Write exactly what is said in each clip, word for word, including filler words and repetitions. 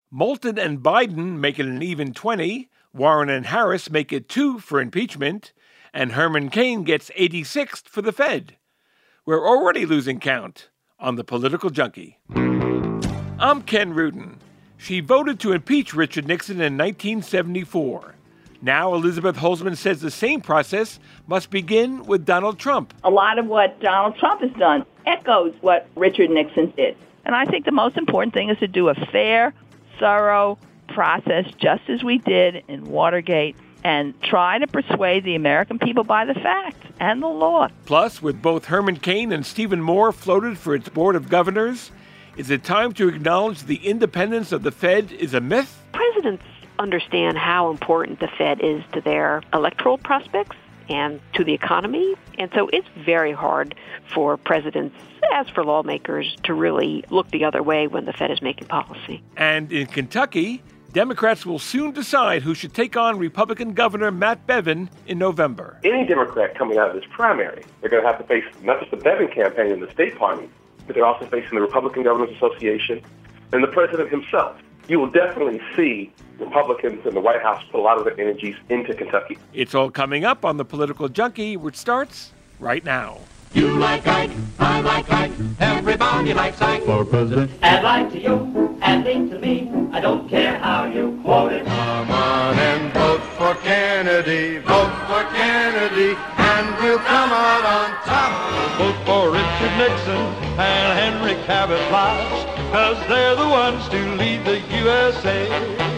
Moulton and Biden make it an even twenty. Warren and Harris make it two for impeachment. And Herman Cain gets eighty-sixth for the Fed. We're already losing count on The Political Junkie. I'm Ken Rudin. She voted to impeach Richard Nixon in nineteen seventy-four. Now Elizabeth Holzman says the same process must begin with Donald Trump. A lot of what Donald Trump has done echoes what Richard Nixon did. And I think the most important thing is to do a fair, thorough process, just as we did in Watergate, and try to persuade the American people by the facts and the law. Plus, with both Herman Cain and Stephen Moore floated for its board of governors, is it time to acknowledge the independence of the Fed is a myth? Presidents understand how important the Fed is to their electoral prospects and to the economy. And so it's very hard for presidents, as for lawmakers, to really look the other way when the Fed is making policy. And in Kentucky, Democrats will soon decide who should take on Republican Governor Matt Bevin in November. Any Democrat coming out of this primary, they're going to have to face not just the Bevin campaign and the state party, but they're also facing the Republican Governors Association and the president himself. You will definitely see Republicans in the White House put a lot of their energies into Kentucky. It's all coming up on The Political Junkie, which starts right now. You like Ike, I like Ike, everybody likes Ike for president. Add Ike to you, add Ike to me, I don't care how you quote it. Come on and vote for Kennedy, vote for Kennedy, and we'll come out on top. Vote for Richard Nixon and Henry Cabot Lodge, cause they're the ones to lead the U S A.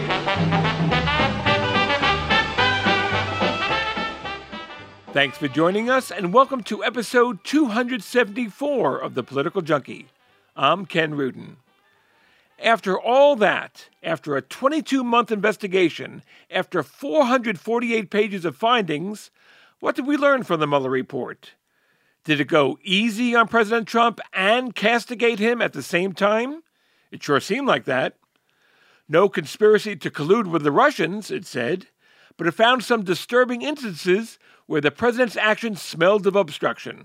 Thanks for joining us, and welcome to episode two hundred seventy-four of The Political Junkie. I'm Ken Rudin. After all that, after a twenty-two month investigation, after four hundred forty-eight pages of findings, what did we learn from the Mueller report? Did it go easy on President Trump and castigate him at the same time? It sure seemed like that. No conspiracy to collude with the Russians, it said, but it found some disturbing instances where the president's actions smelled of obstruction.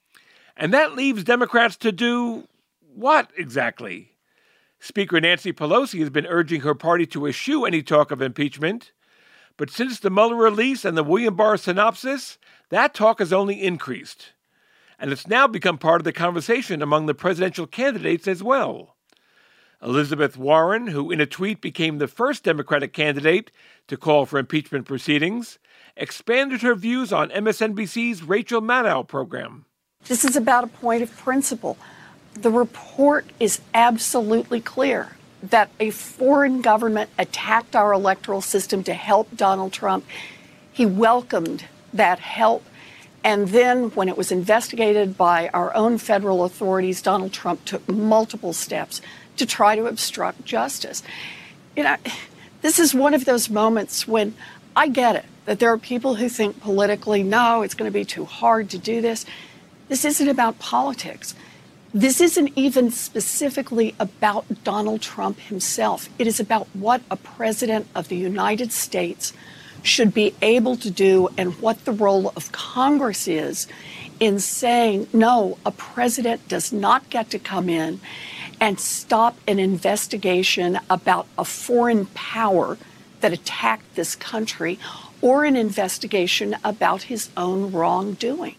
And that leaves Democrats to do what exactly? Speaker Nancy Pelosi has been urging her party to eschew any talk of impeachment, but since the Mueller release and the William Barr synopsis, that talk has only increased. And it's now become part of the conversation among the presidential candidates as well. Elizabeth Warren, who in a tweet became the first Democratic candidate to call for impeachment proceedings, expanded her views on M S N B C's Rachel Maddow program. This is about a point of principle. The report is absolutely clear that a foreign government attacked our electoral system to help Donald Trump. He welcomed that help. And then when it was investigated by our own federal authorities, Donald Trump took multiple steps to try to obstruct justice. You know, this is one of those moments when I get it, that there are people who think politically, no, it's going to be too hard to do this. This isn't about politics. This isn't even specifically about Donald Trump himself. It is about what a president of the United States should be able to do and what the role of Congress is in saying, no, a president does not get to come in and stop an investigation about a foreign power that attacked this country or an investigation about his own wrongdoing.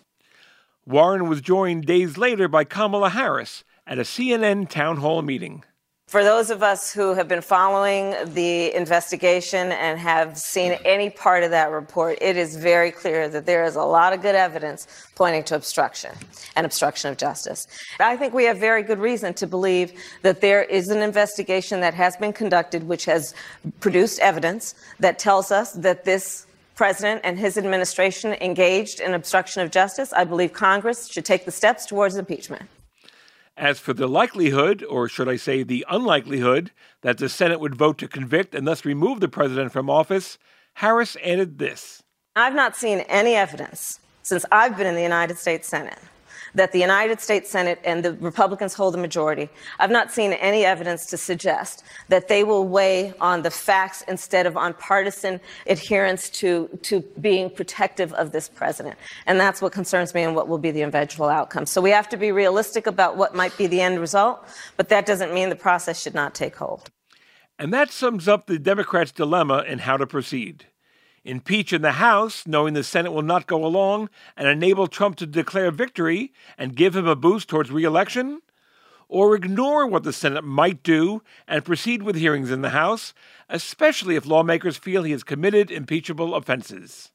Warren was joined days later by Kamala Harris at a C N N town hall meeting. For those of us who have been following the investigation and have seen any part of that report, it is very clear that there is a lot of good evidence pointing to obstruction and obstruction of justice. I think we have very good reason to believe that there is an investigation that has been conducted which has produced evidence that tells us that this president and his administration engaged in obstruction of justice. I believe Congress should take the steps towards impeachment. As for the likelihood, or should I say the unlikelihood, that the Senate would vote to convict and thus remove the president from office, Harris added this. I've not seen any evidence since I've been in the United States Senate that the United States Senate and the Republicans hold the majority. I've not seen any evidence to suggest that they will weigh on the facts instead of on partisan adherence to, to being protective of this president. And that's what concerns me and what will be the eventual outcome. So we have to be realistic about what might be the end result, but that doesn't mean the process should not take hold. And that sums up the Democrats' dilemma in how to proceed. Impeach in the House, knowing the Senate will not go along, and enable Trump to declare victory and give him a boost towards re-election? Or ignore what the Senate might do and proceed with hearings in the House, especially if lawmakers feel he has committed impeachable offenses.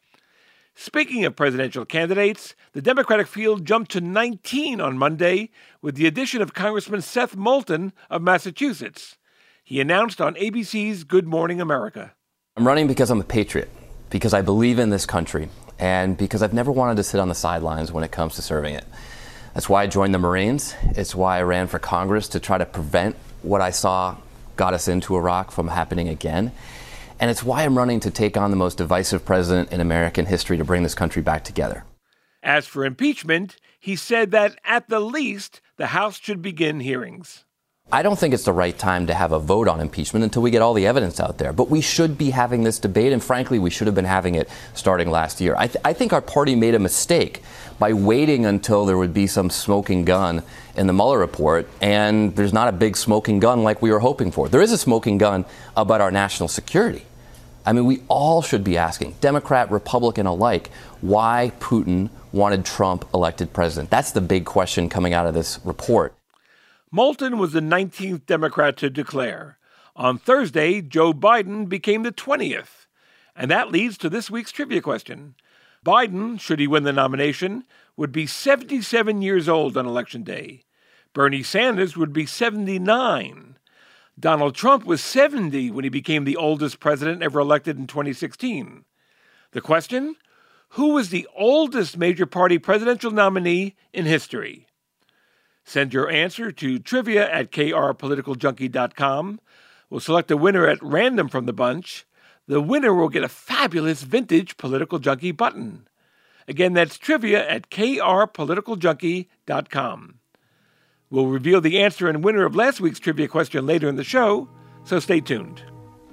Speaking of presidential candidates, the Democratic field jumped to nineteen on Monday with the addition of Congressman Seth Moulton of Massachusetts. He announced on A B C's Good Morning America. I'm running because I'm a patriot, because I believe in this country, and because I've never wanted to sit on the sidelines when it comes to serving it. That's why I joined the Marines. It's why I ran for Congress, to try to prevent what I saw got us into Iraq from happening again. And it's why I'm running to take on the most divisive president in American history to bring this country back together. As for impeachment, he said that at the least, the House should begin hearings. I don't think it's the right time to have a vote on impeachment until we get all the evidence out there. But we should be having this debate, and frankly, we should have been having it starting last year. I, th- I think our party made a mistake by waiting until there would be some smoking gun in the Mueller report, and there's not a big smoking gun like we were hoping for. There is a smoking gun about our national security. I mean, we all should be asking, Democrat, Republican alike, why Putin wanted Trump elected president. That's the big question coming out of this report. Moulton was the nineteenth Democrat to declare. On Thursday, Joe Biden became the twentieth. And that leads to this week's trivia question. Biden, should he win the nomination, would be seventy-seven years old on Election Day. Bernie Sanders would be seventy-nine. Donald Trump was seventy when he became the oldest president ever elected in twenty sixteen. The question? Who was the oldest major party presidential nominee in history? Send your answer to trivia at k r political junkie dot com. We'll select a winner at random from the bunch. The winner will get a fabulous vintage Political Junkie button. Again, that's trivia at k r political junkie dot com. We'll reveal the answer and winner of last week's trivia question later in the show, so stay tuned.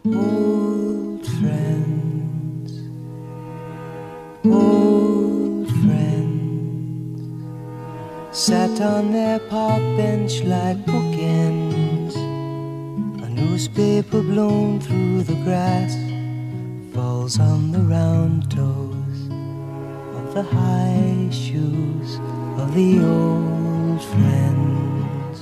Old friends, old friends, sat on their park bench like bookends. A newspaper blown through the grass falls on the round toes of the high shoes of the old friends.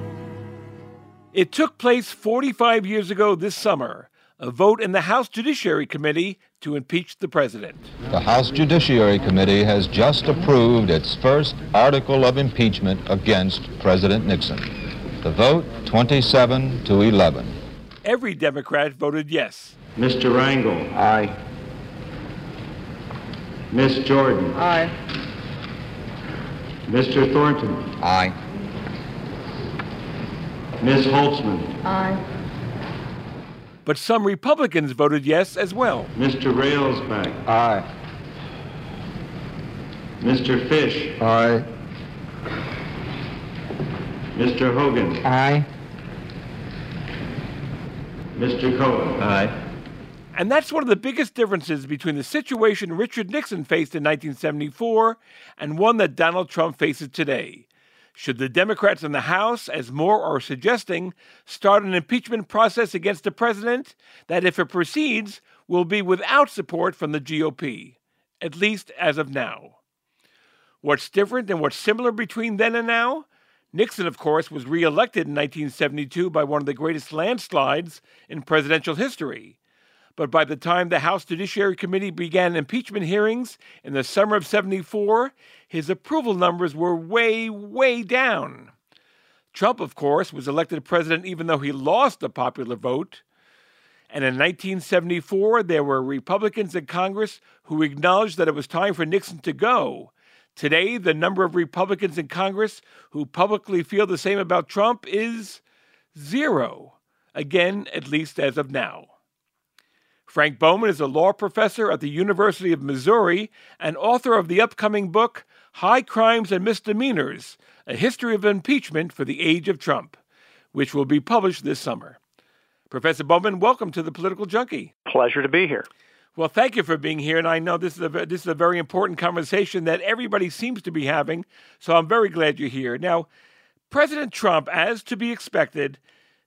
It took place forty-five years ago this summer, a vote in the House Judiciary Committee to impeach the president. The House Judiciary Committee has just approved its first article of impeachment against President Nixon. The vote, twenty-seven to eleven. Every Democrat voted yes. Mister Rangel. Aye. Miss Jordan. Aye. Mister Thornton. Aye. Miss Holtzman. Aye. But some Republicans voted yes as well. Mister Railsback. Aye. Mister Fish. Aye. Mister Hogan. Aye. Mister Cohen. Aye. And that's one of the biggest differences between the situation Richard Nixon faced in nineteen seventy-four and one that Donald Trump faces today. Should the Democrats in the House, as more are suggesting, start an impeachment process against the president that, if it proceeds, will be without support from the G O P, at least as of now? What's different and what's similar between then and now? Nixon, of course, was reelected in nineteen seventy-two by one of the greatest landslides in presidential history. But by the time the House Judiciary Committee began impeachment hearings in the summer of seventy-four, his approval numbers were way, way down. Trump, of course, was elected president even though he lost the popular vote. And in nineteen seventy-four, there were Republicans in Congress who acknowledged that it was time for Nixon to go. Today, the number of Republicans in Congress who publicly feel the same about Trump is zero. Again, at least as of now. Frank Bowman is a law professor at the University of Missouri and author of the upcoming book, High Crimes and Misdemeanors, A History of Impeachment for the Age of Trump, which will be published this summer. Professor Bowman, welcome to the Political Junkie. Pleasure to be here. Well, thank you for being here, and I know this is a this is a very important conversation that everybody seems to be having, so I'm very glad you're here. Now, President Trump, as to be expected,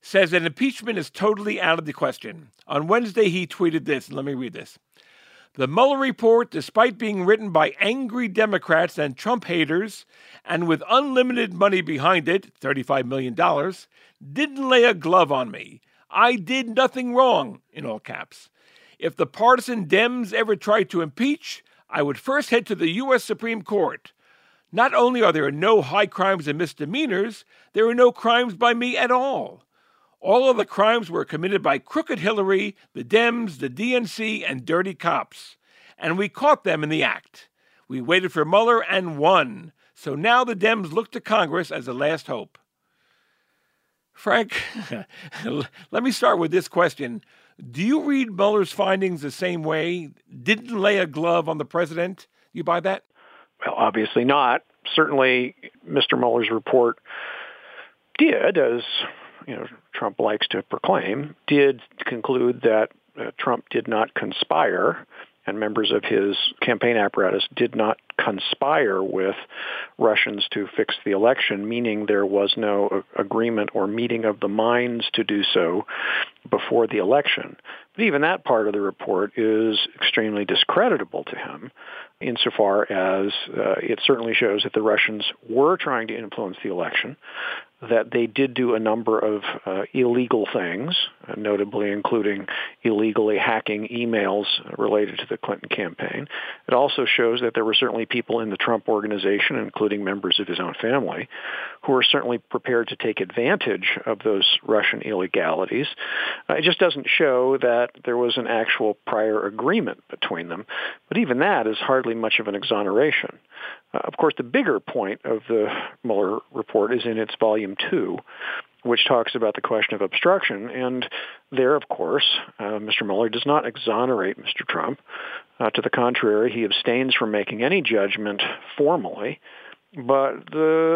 says that impeachment is totally out of the question. On Wednesday, he tweeted this. Let me read this. The Mueller report, despite being written by angry Democrats and Trump haters, and with unlimited money behind it, thirty-five million dollars, didn't lay a glove on me. I did nothing wrong, in all caps. If the partisan Dems ever tried to impeach, I would first head to the U S Supreme Court. Not only are there no high crimes and misdemeanors, there are no crimes by me at all. All of the crimes were committed by crooked Hillary, the Dems, the D N C, and dirty cops. And we caught them in the act. We waited for Mueller and won. So now the Dems look to Congress as a last hope. Frank, let me start with this question. Do you read Mueller's findings the same way? Didn't lay a glove on the president? You buy that? Well, obviously not. Certainly, Mister Mueller's report did, as you know, Trump likes to proclaim, did conclude that uh, Trump did not conspire, and members of his campaign apparatus did not conspire with Russians to fix the election, meaning there was no uh, agreement or meeting of the minds to do so before the election. But even that part of the report is extremely discreditable to him, insofar as uh, it certainly shows that the Russians were trying to influence the election, that they did do a number of uh, illegal things, uh, notably including illegally hacking emails related to the Clinton campaign. It also shows that there were certainly people in the Trump organization, including members of his own family, who were certainly prepared to take advantage of those Russian illegalities. Uh, it just doesn't show that there was an actual prior agreement between them. But even that is hardly much of an exoneration. Uh, of course, the bigger point of the Mueller report is in its volume two, which talks about the question of obstruction. And there, of course, uh, Mister Mueller does not exonerate Mister Trump. Uh, to the contrary, he abstains from making any judgment formally. But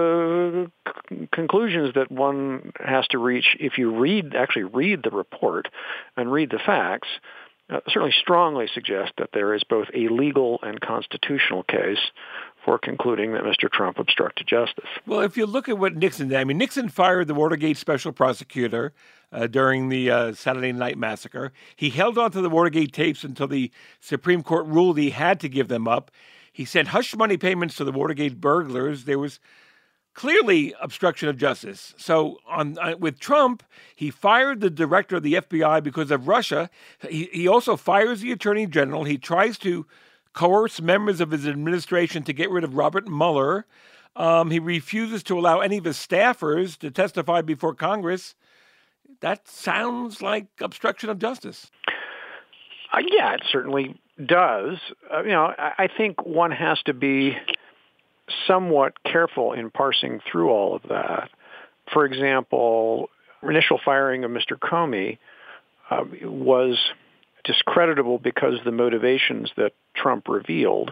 the c- conclusions that one has to reach, if you read, actually read the report and read the facts, uh, certainly strongly suggest that there is both a legal and constitutional case for concluding that Mister Trump obstructed justice. Well, if you look at what Nixon did, I mean, Nixon fired the Watergate special prosecutor uh, during the uh, Saturday Night Massacre. He held on to the Watergate tapes until the Supreme Court ruled he had to give them up. He sent hush money payments to the Watergate burglars. There was clearly obstruction of justice. So on uh, with Trump, he fired the director of the F B I because of Russia. He, he also fires the attorney general. He tries to coerce members of his administration to get rid of Robert Mueller. Um, he refuses to allow any of his staffers to testify before Congress. That sounds like obstruction of justice. Uh, yeah, it certainly does. Uh, you know, I, I think one has to be somewhat careful in parsing through all of that. For example, initial firing of Mister Comey uh, was discreditable because of the motivations that Trump revealed.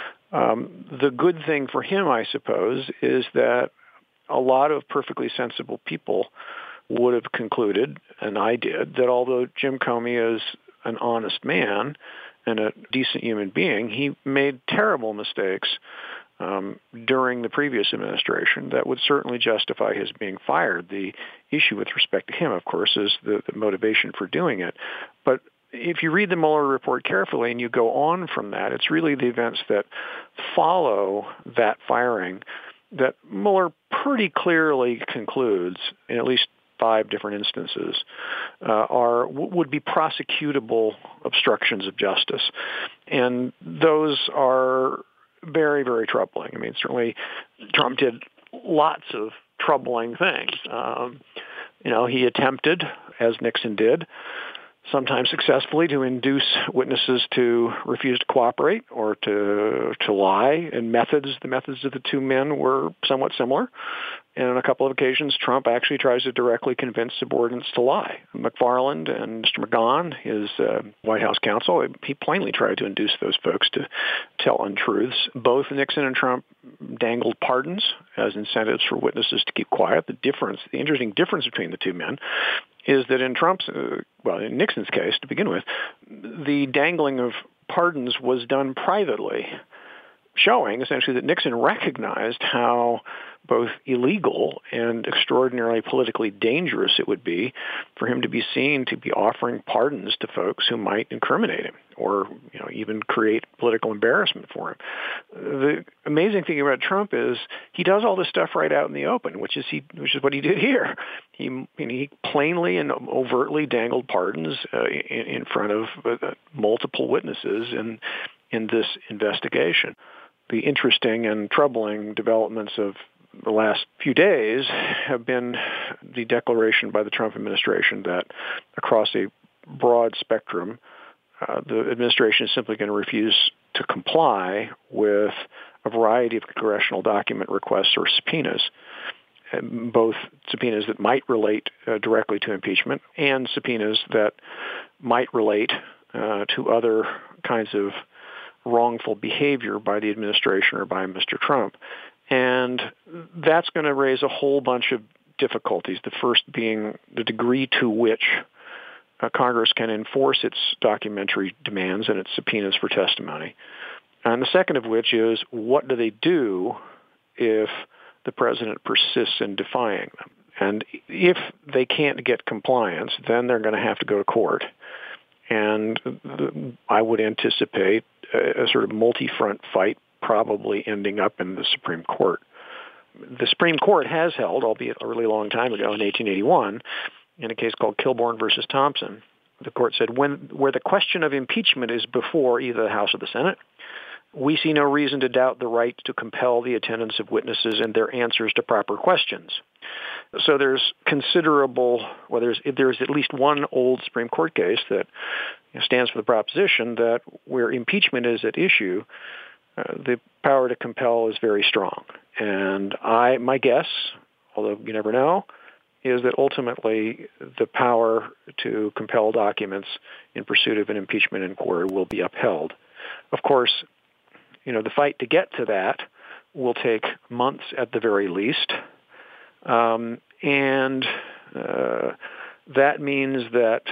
Um, the good thing for him, I suppose, is that a lot of perfectly sensible people would have concluded, and I did, that although Jim Comey is an honest man and a decent human being, he made terrible mistakes um, during the previous administration that would certainly justify his being fired. The issue with respect to him, of course, is the, the motivation for doing it. But if you read the Mueller report carefully and you go on from that, it's really the events that follow that firing that Mueller pretty clearly concludes, in at least five different instances, uh, are would be prosecutable obstructions of justice. And those are very, very troubling. I mean, certainly Trump did lots of troubling things. Um, you know, he attempted, as Nixon did, sometimes successfully, to induce witnesses to refuse to cooperate or to to lie. And methods, the methods of the two men were somewhat similar. And on a couple of occasions, Trump actually tries to directly convince subordinates to lie. McFarland and Mister McGahn, his uh, White House counsel, he plainly tried to induce those folks to tell untruths. Both Nixon and Trump dangled pardons as incentives for witnesses to keep quiet. The difference, the interesting difference between the two men is that in Trump's, uh, well, in Nixon's case, to begin with, the dangling of pardons was done privately, showing essentially that Nixon recognized how both illegal and extraordinarily politically dangerous it would be for him to be seen to be offering pardons to folks who might incriminate him or, you know, even create political embarrassment for him. The amazing thing about Trump is he does all this stuff right out in the open, which is he, which is what he did here. He, he plainly and overtly dangled pardons uh, in, in front of uh, multiple witnesses in in this investigation. The interesting and troubling developments of the last few days have been the declaration by the Trump administration that across a broad spectrum, uh, the administration is simply going to refuse to comply with a variety of congressional document requests or subpoenas, both subpoenas that might relate uh, directly to impeachment and subpoenas that might relate uh, to other kinds of wrongful behavior by the administration or by Mister Trump. And that's going to raise a whole bunch of difficulties, the first being the degree to which uh, Congress can enforce its documentary demands and its subpoenas for testimony. And the second of which is, what do they do if the president persists in defying them? And if they can't get compliance, then they're going to have to go to court. And I would anticipate a, a sort of multi-front fight probably ending up in the Supreme Court. The Supreme Court has held, albeit a really long time ago in eighteen eighty-one, in a case called Kilbourn versus Thompson, the court said, when where the question of impeachment is before either the House or the Senate, we see no reason to doubt the right to compel the attendance of witnesses and their answers to proper questions. So there's considerable, well, there's, there's at least one old Supreme Court case that you know, stands for the proposition that where impeachment is at issue, uh, the power to compel is very strong. And I, my guess, although you never know, is that ultimately the power to compel documents in pursuit of an impeachment inquiry will be upheld. Of course, you know, the fight to get to that will take months at the very least. Um, and uh, that means that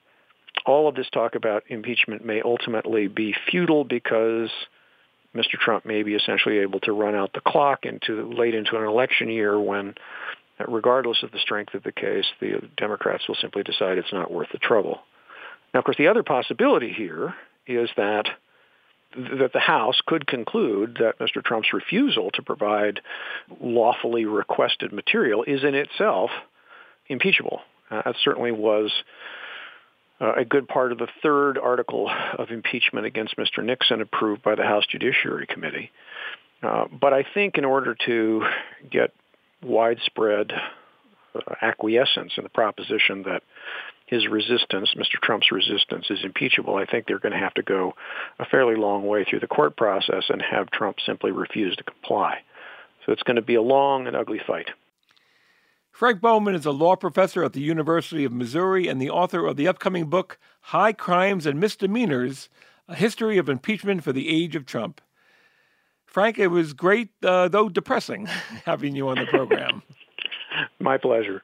all of this talk about impeachment may ultimately be futile because Mister Trump may be essentially able to run out the clock into late into an election year when, regardless of the strength of the case, the Democrats will simply decide it's not worth the trouble. Now, of course, the other possibility here is that that the House could conclude that Mister Trump's refusal to provide lawfully requested material is in itself impeachable. Uh, that certainly was uh, a good part of the third article of impeachment against Mister Nixon approved by the House Judiciary Committee. Uh, but I think in order to get widespread uh, acquiescence in the proposition that his resistance, Mister Trump's resistance, is impeachable, I think they're going to have to go a fairly long way through the court process and have Trump simply refuse to comply. So it's going to be a long and ugly fight. Frank Bowman is a law professor at the University of Missouri and the author of the upcoming book, High Crimes and Misdemeanors, A History of Impeachment for the Age of Trump. Frank, it was great, uh, though depressing, having you on the program. My pleasure.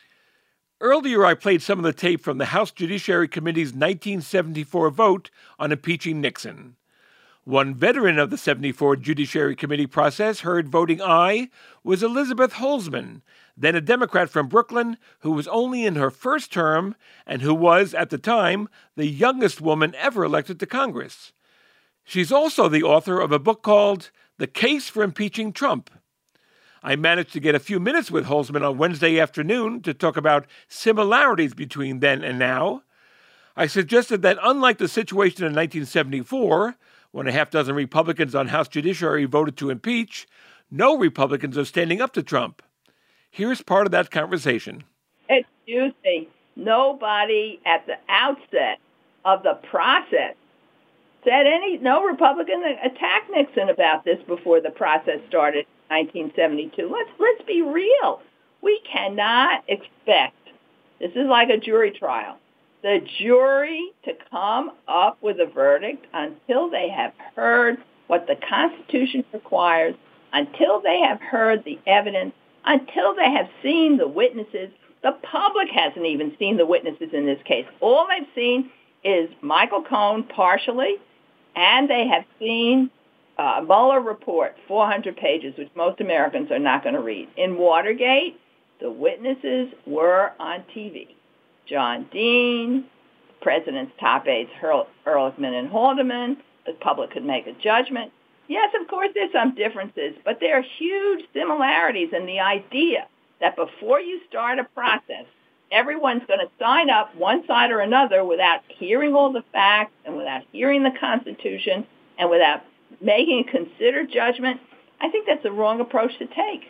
Earlier, I played some of the tape from the House Judiciary Committee's nineteen seventy-four vote on impeaching Nixon. One veteran of the seventy-four Judiciary Committee process heard voting aye was Elizabeth Holzman, then a Democrat from Brooklyn who was only in her first term and who was, at the time, the youngest woman ever elected to Congress. She's also the author of a book called The Case for Impeaching Trump. I managed to get a few minutes with Holzman on Wednesday afternoon to talk about similarities between then and now. I suggested that unlike the situation in nineteen seventy-four, when a half dozen Republicans on House Judiciary voted to impeach, no Republicans are standing up to Trump. Here's part of that conversation. Excuse me. Nobody at the outset of the process said any, no Republican attacked Nixon about this before the process started. nineteen seventy-two. Let's let's be real. We cannot expect, this is like a jury trial, the jury to come up with a verdict until they have heard what the Constitution requires, until they have heard the evidence, until they have seen the witnesses. The public hasn't even seen the witnesses in this case. All they've seen is Michael Cohen partially, and they have seen uh, Mueller report, four hundred pages, which most Americans are not going to read. In Watergate, the witnesses were on T V. John Dean, the president's top aides, Ehrlichman and Haldeman. The public could make a judgment. Yes, of course, there's some differences, but there are huge similarities in the idea that before you start a process, everyone's going to sign up one side or another without hearing all the facts and without hearing the Constitution and without making a considered judgment. I think that's the wrong approach to take.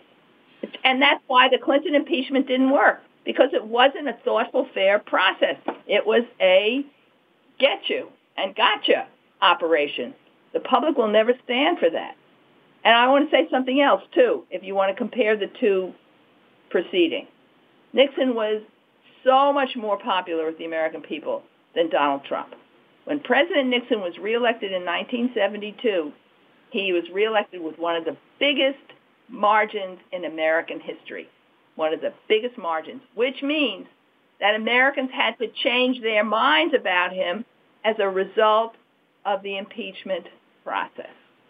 And that's why the Clinton impeachment didn't work, because it wasn't a thoughtful, fair process. It was a get you and gotcha operation. The public will never stand for that. And I want to say something else, too, if you want to compare the two proceedings. Nixon was so much more popular with the American people than Donald Trump. When President Nixon was reelected in nineteen seventy-two, he was reelected with one of the biggest margins in American history, one of the biggest margins, which means that Americans had to change their minds about him as a result of the impeachment process.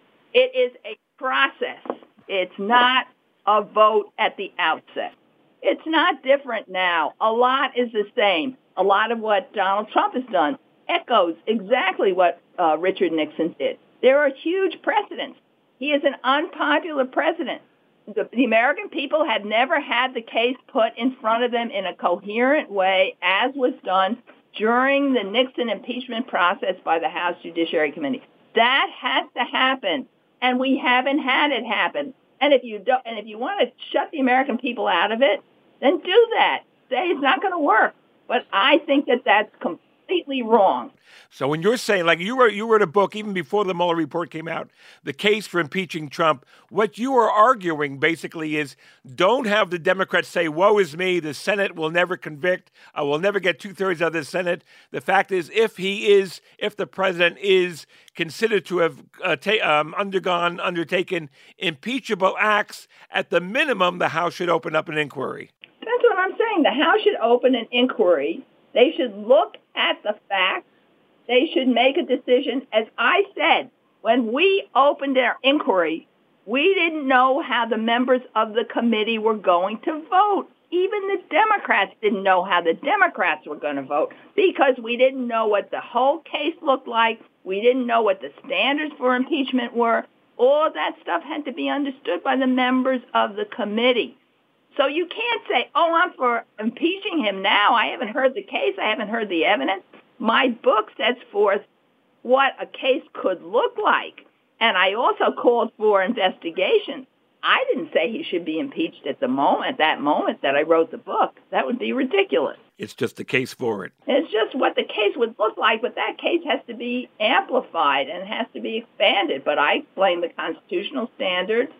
It is a process. It's not a vote at the outset. It's not different now. A lot is the same. A lot of what Donald Trump has done echoes exactly what uh, Richard Nixon did. There are huge precedents. He is an unpopular president. The, the American people had never had the case put in front of them in a coherent way, as was done during the Nixon impeachment process by the House Judiciary Committee. That has to happen, and we haven't had it happen. And if you don't, and if you want to shut the American people out of it, then do that. Say it's not going to work. But I think that that's completely wrong. So when you're saying, like you wrote, you wrote a book even before the Mueller report came out, The Case for Impeaching Trump, what you are arguing basically is don't have the Democrats say, woe is me, the Senate will never convict, I will never get two-thirds of the Senate. The fact is, if he is, if the president is considered to have uh, ta- um, undergone, undertaken impeachable acts, at the minimum, the House should open up an inquiry. That's what I'm saying. The House should open an inquiry. They should look at the facts. They should make a decision. As I said, when we opened our inquiry, we didn't know how the members of the committee were going to vote. Even the Democrats didn't know how the Democrats were going to vote because we didn't know what the whole case looked like. We didn't know what the standards for impeachment were. All of that stuff had to be understood by the members of the committee. So you can't say, oh, I'm for impeaching him now. I haven't heard the case. I haven't heard the evidence. My book sets forth what a case could look like. And I also called for investigation. I didn't say he should be impeached at the moment, at that moment that I wrote the book. That would be ridiculous. It's just the case for it. It's just what the case would look like, but that case has to be amplified and has to be expanded. But I explained the constitutional standards.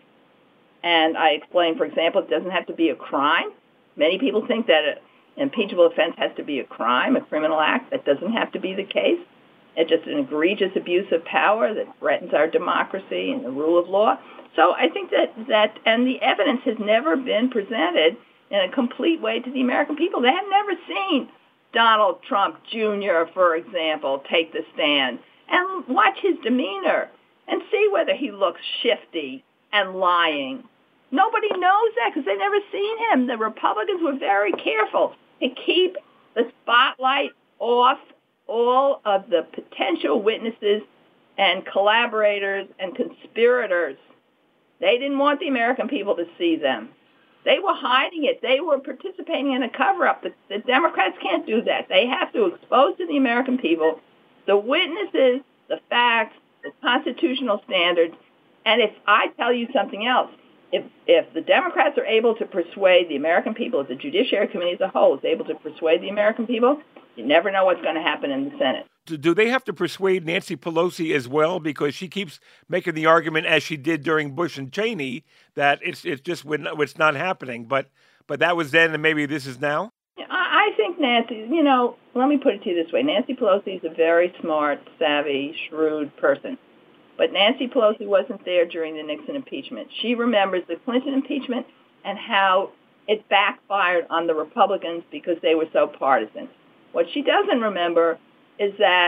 And I explained, for example, it doesn't have to be a crime. Many people think that an impeachable offense has to be a crime, a criminal act. That doesn't have to be the case. It's just an egregious abuse of power that threatens our democracy and the rule of law. So I think that, that and the evidence has never been presented in a complete way to the American people. They have never seen Donald Trump Junior, for example, take the stand and watch his demeanor and see whether he looks shifty and lying. Nobody knows that because they've never seen him. The Republicans were very careful to keep the spotlight off all of the potential witnesses and collaborators and conspirators. They didn't want the American people to see them. They were hiding it. They were participating in a cover-up. The, the Democrats can't do that. They have to expose to the American people the witnesses, the facts, the constitutional standards. And if I tell you something else, if if the Democrats are able to persuade the American people, if the Judiciary Committee as a whole is able to persuade the American people, you never know what's going to happen in the Senate. Do they have to persuade Nancy Pelosi as well? Because she keeps making the argument, as she did during Bush and Cheney, that it's it's just when it's not happening. But but that was then, and maybe this is now? I think Nancy, you know, let me put it to you this way. Nancy Pelosi is a very smart, savvy, shrewd person. But Nancy Pelosi wasn't there during the Nixon impeachment. She remembers the Clinton impeachment and how it backfired on the Republicans because they were so partisan. What she doesn't remember is that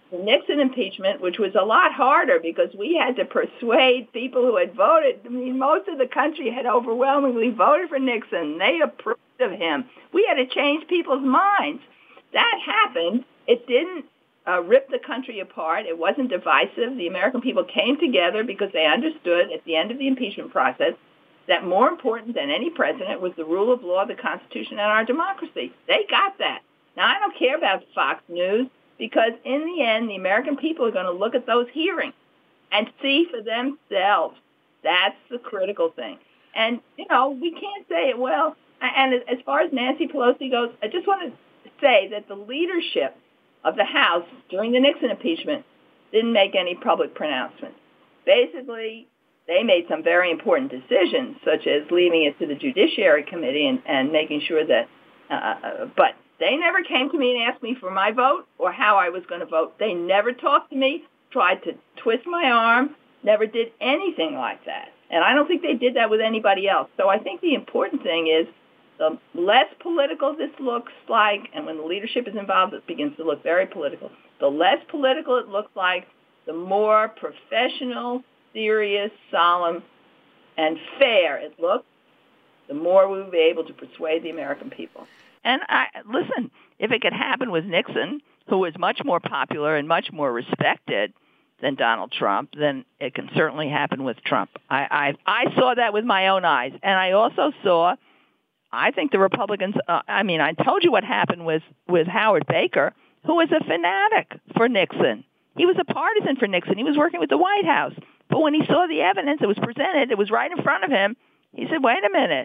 the Nixon impeachment, which was a lot harder because we had to persuade people who had voted. I mean, most of the country had overwhelmingly voted for Nixon. They approved of him. We had to change people's minds. That happened. It didn't uh, rip the country apart. It wasn't divisive. The American people came together because they understood at the end of the impeachment process that more important than any president was the rule of law, the Constitution, and our democracy. They got that. Now, I don't care about Fox News because in the end, the American people are going to look at those hearings and see for themselves. That's the critical thing. And, you know, we can't say it well. And as far as Nancy Pelosi goes, I just want to say that the leadership of the House during the Nixon impeachment didn't make any public pronouncements. Basically, they made some very important decisions, such as leaving it to the Judiciary Committee and, and making sure that, uh, but they never came to me and asked me for my vote or how I was going to vote. They never talked to me, tried to twist my arm, never did anything like that. And I don't think they did that with anybody else. So I think the important thing is the less political this looks like, and when the leadership is involved, it begins to look very political. The less political it looks like, the more professional, serious, solemn, and fair it looks, the more we will be able to persuade the American people. And I, listen, if it could happen with Nixon, who was much more popular and much more respected than Donald Trump, then it can certainly happen with Trump. I, I, I saw that with my own eyes. And I also saw, I think the Republicans, uh, I mean, I told you what happened with, with Howard Baker, who was a fanatic for Nixon. He was a partisan for Nixon. He was working with the White House. But when he saw the evidence that was presented, it was right in front of him, he said, wait a minute.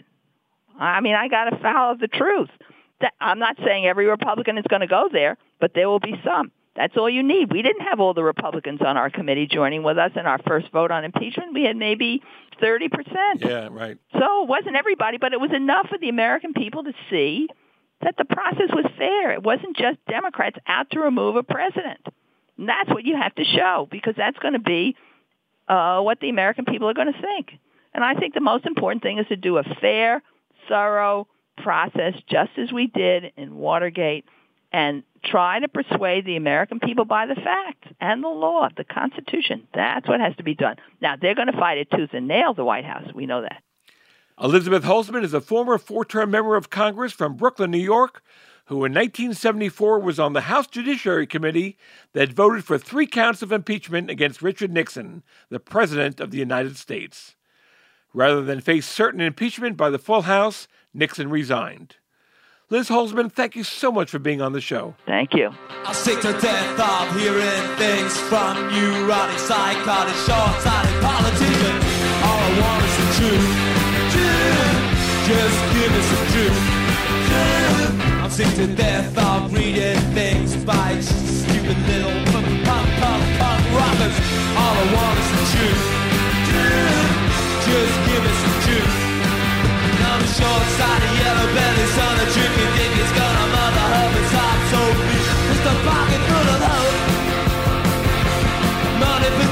I mean, I got to follow the truth. That, I'm not saying every Republican is going to go there, but there will be some. That's all you need. We didn't have all the Republicans on our committee joining with us in our first vote on impeachment. We had maybe thirty percent. Yeah, right. So it wasn't everybody, but it was enough for the American people to see that the process was fair. It wasn't just Democrats out to remove a president. And that's what you have to show, because that's going to be uh, what the American people are going to think. And I think the most important thing is to do a fair, thorough process, just as we did in Watergate, and try to persuade the American people by the facts and the law, the Constitution. That's what has to be done. Now, they're going to fight it tooth and nail, the White House. We know that. Elizabeth Holzman is a former four-term member of Congress from Brooklyn, New York, who in nineteen seventy-four was on the House Judiciary Committee that voted for three counts of impeachment against Richard Nixon, the President of the United States. Rather than face certain impeachment by the full House, Nixon resigned. Liz Holzman, thank you so much for being on the show. Thank you. I'm sick to death of hearing things from you, rotting psychotic, short-sighted politicians. All I want is the truth. Truth. Just give us the truth. Truth. I'm sick to death of reading things by stupid little punk, punk, punk, punk rockers. All I want is the truth. Truth. Just give us the truth. I'm a short-sighted yellow belly son of truth. You think it's gonna mother her, but top so big. It's the pocket full of hope. Money for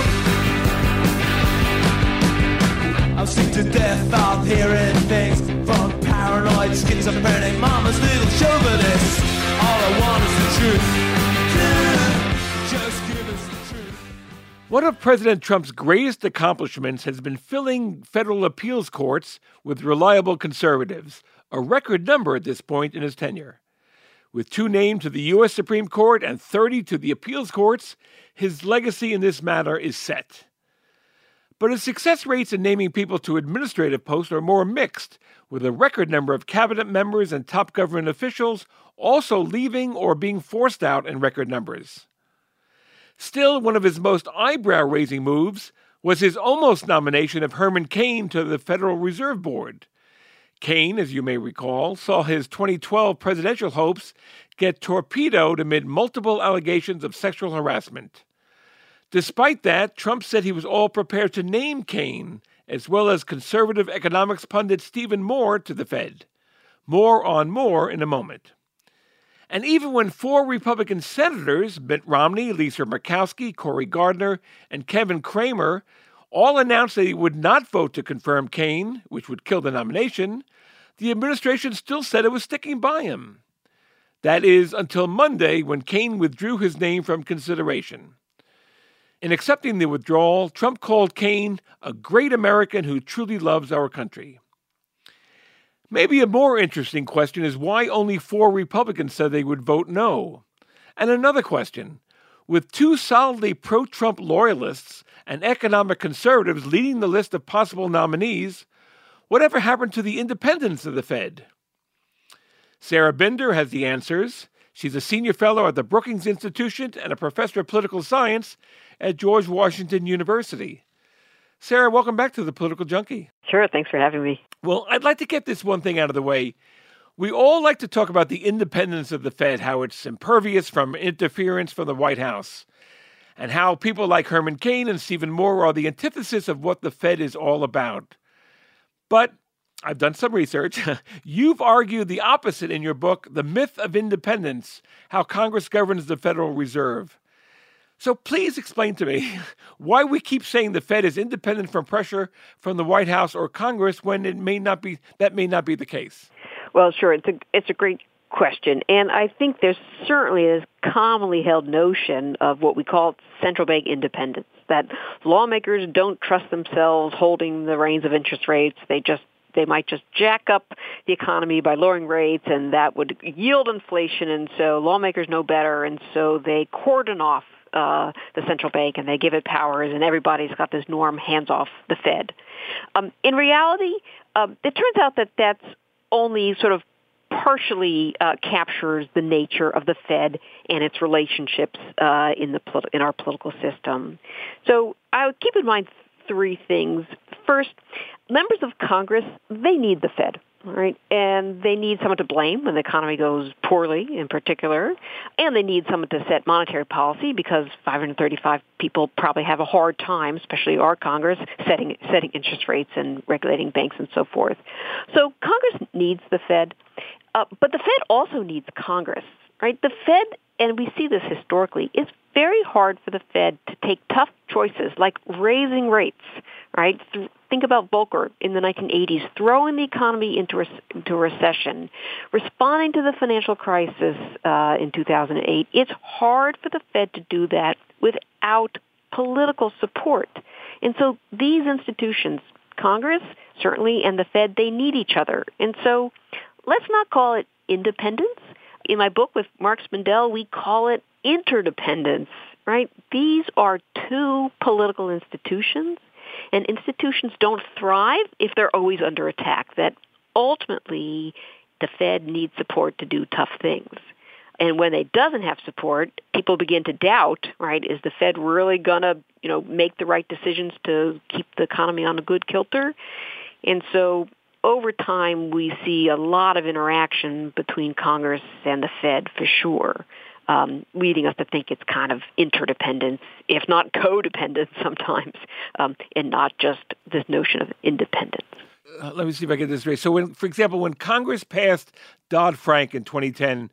dope. I'm sick to death of hearing things from paranoid schizophrenic mama's little chauvinists. All I want is the truth. Truth. Just give us the truth. One of President Trump's greatest accomplishments has been filling federal appeals courts with reliable conservatives, a record number at this point in his tenure. With two named to the U S Supreme Court and thirty to the appeals courts, his legacy in this matter is set. But his success rates in naming people to administrative posts are more mixed, with a record number of cabinet members and top government officials also leaving or being forced out in record numbers. Still, one of his most eyebrow-raising moves was his almost nomination of Herman Cain to the Federal Reserve Board. Cain, as you may recall, saw his twenty twelve presidential hopes get torpedoed amid multiple allegations of sexual harassment. Despite that, Trump said he was all prepared to name Cain, as well as conservative economics pundit Stephen Moore, to the Fed. More on Moore in a moment. And even when four Republican senators, Mitt Romney, Lisa Murkowski, Cory Gardner, and Kevin Cramer, all announced that they would not vote to confirm Cain, which would kill the nomination, the administration still said it was sticking by him. That is, until Monday, when Kaine withdrew his name from consideration. In accepting the withdrawal, Trump called Kaine a great American who truly loves our country. Maybe a more interesting question is why only four Republicans said they would vote no. And another question, with two solidly pro-Trump loyalists and economic conservatives leading the list of possible nominees, whatever happened to the independence of the Fed? Sarah Binder has the answers. She's a senior fellow at the Brookings Institution and a professor of political science at George Washington University. Sarah, welcome back to The Political Junkie. Sure, thanks for having me. Well, I'd like to get this one thing out of the way. We all like to talk about the independence of the Fed, how it's impervious from interference from the White House, and how people like Herman Cain and Stephen Moore are the antithesis of what the Fed is all about. But I've done some research. You've argued the opposite in your book, The Myth of Independence, How Congress Governs the Federal Reserve. So please explain to me why we keep saying the Fed is independent from pressure from the White House or Congress when it may not be, that may not be the case. Well, sure. It's a, it's a great question. And I think there's certainly a commonly held notion of what we call central bank independence, that lawmakers don't trust themselves holding the reins of interest rates. They just They might just jack up the economy by lowering rates, and that would yield inflation. And so lawmakers know better, and so they cordon off uh, the central bank, and they give it powers, and everybody's got this norm, hands off the Fed. Um, in reality, um, it turns out that that's only sort of partially uh, captures the nature of the Fed and its relationships uh, in the polit- in our political system. So I would keep in mind three things. First, members of Congress, they need the Fed, right? And they need someone to blame when the economy goes poorly in particular. And they need someone to set monetary policy because five hundred thirty-five people probably have a hard time, especially our Congress, setting setting interest rates and regulating banks and so forth. So Congress needs the Fed, uh, but the Fed also needs Congress, right? The Fed, and we see this historically, is very hard for the Fed to take tough choices like raising rates, right? Th- think about Volcker in the nineteen eighties, throwing the economy into, re- into a recession, responding to the financial crisis uh, in two thousand eight. It's hard for the Fed to do that without political support. And so these institutions, Congress, certainly, and the Fed, they need each other. And so let's not call it independence. In my book with Mark Spindell, we call it interdependence, right? These are two political institutions, and institutions don't thrive if they're always under attack, that ultimately the Fed needs support to do tough things. And when it doesn't have support, people begin to doubt, right, is the Fed really going to, you know, make the right decisions to keep the economy on a good kilter? And so over time, we see a lot of interaction between Congress and the Fed for sure, um, leading us to think it's kind of interdependence, if not codependence sometimes, um, and not just this notion of independence. Uh, let me see if I get this straight. So, when, for example, when Congress passed Dodd-Frank in twenty ten,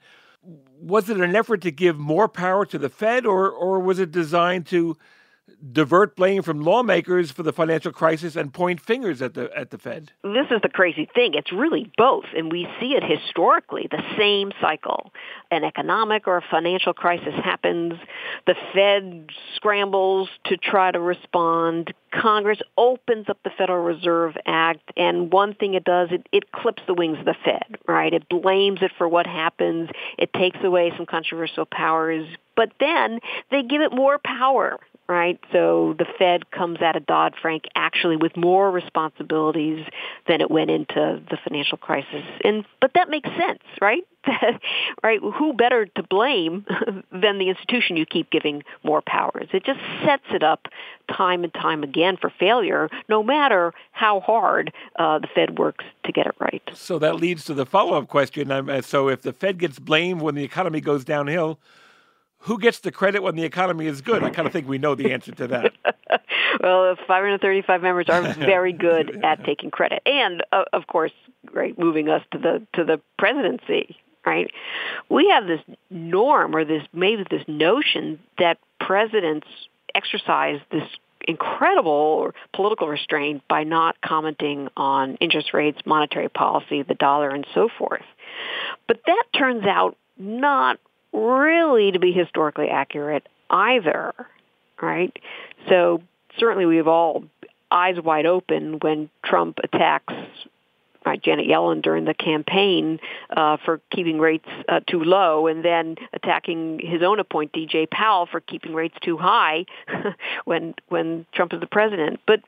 was it an effort to give more power to the Fed, or or was it designed to divert blame from lawmakers for the financial crisis and point fingers at the at the Fed? This is the crazy thing. It's really both, and we see it historically, the same cycle. An economic or a financial crisis happens, the Fed scrambles to try to respond. Congress opens up the Federal Reserve Act, and one thing it does, it, it clips the wings of the Fed, right? It blames it for what happens. It takes away some controversial powers, but then they give it more power, right? So the Fed comes out of Dodd-Frank actually with more responsibilities than it went into the financial crisis. And but that makes sense, right? Right? Who better to blame than the institution you keep giving more powers? It just sets it up time and time again for failure, no matter how hard uh, the Fed works to get it right. So that leads to the follow-up question. Um, so if the Fed gets blamed when the economy goes downhill, who gets the credit when the economy is good? I kind of think we know the answer to that. Well, five hundred thirty-five members are very good at taking credit, and uh, of course, right, moving us to the to the presidency. Right, we have this norm, or this maybe this notion that presidents exercise this incredible political restraint by not commenting on interest rates, monetary policy, the dollar, and so forth. But that turns out not really to be historically accurate either, right? So certainly we have all eyes wide open when Trump attacks right, Janet Yellen during the campaign uh, for keeping rates uh, too low, and then attacking his own appointee, Jay Powell, for keeping rates too high when when Trump is the president. But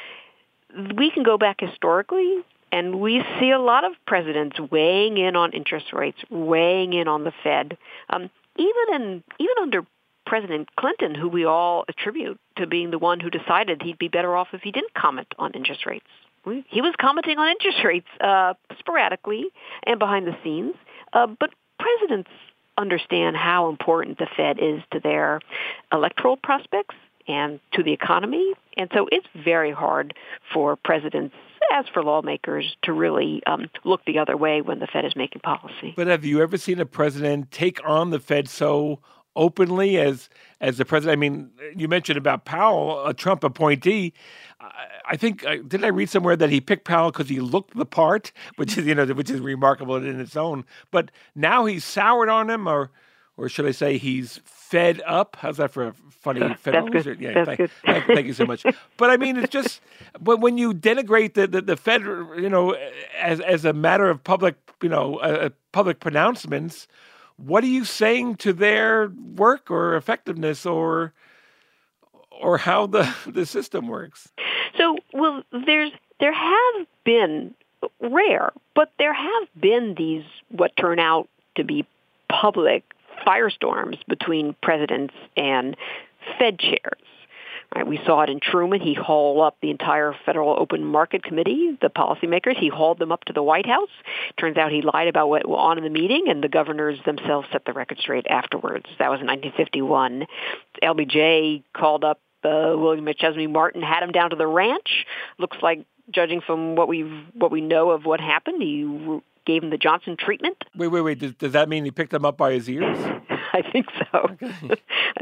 we can go back historically, and we see a lot of presidents weighing in on interest rates, weighing in on the Fed. Um, even in even under President Clinton, who we all attribute to being the one who decided he'd be better off if he didn't comment on interest rates. He was commenting on interest rates uh, sporadically and behind the scenes, uh, but presidents understand how important the Fed is to their electoral prospects and to the economy, and so it's very hard for presidents, as for lawmakers, to really um, look the other way when the Fed is making policy. But have you ever seen a president take on the Fed so openly as as the president? I mean, you mentioned about Powell, a Trump appointee. I think, uh, didn't I read somewhere that he picked Powell because he looked the part, which is, you know, which is remarkable in its own. But now he's soured on him, or or should I say he's fed up? How's that for a funny federal? That's good. Yeah, That's thank, good. thank, thank you so much. But I mean, it's just, but when you denigrate the, the, the Fed, you know, as as a matter of public, you know, uh, public pronouncements, what are you saying to their work or effectiveness or or how the, the system works? So, well, there's there have been, rare, but there have been these what turn out to be public firestorms between presidents and Fed chairs. Right, we saw it in Truman. He hauled up the entire Federal Open Market Committee, the policymakers. He hauled them up to the White House. Turns out he lied about what went on in the meeting, and the governors themselves set the record straight afterwards. That was in nineteen fifty-one. L B J called up uh, William McChesney Martin, had him down to the ranch. Looks like, judging from what we what we know of what happened, he gave him the Johnson treatment. Wait, wait, wait. Does, does that mean he picked him up by his ears? I think so. Okay.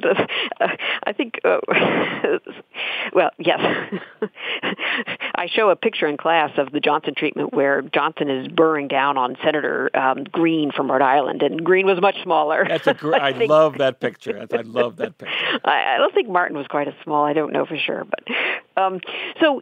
I think, uh, well, yes. I show a picture in class of the Johnson treatment where Johnson is burring down on Senator um, Green from Rhode Island, and Green was much smaller. That's a gr- I, I think, love that picture. That's, I love that picture. I, I don't think Martin was quite as small. I don't know for sure. But um, so,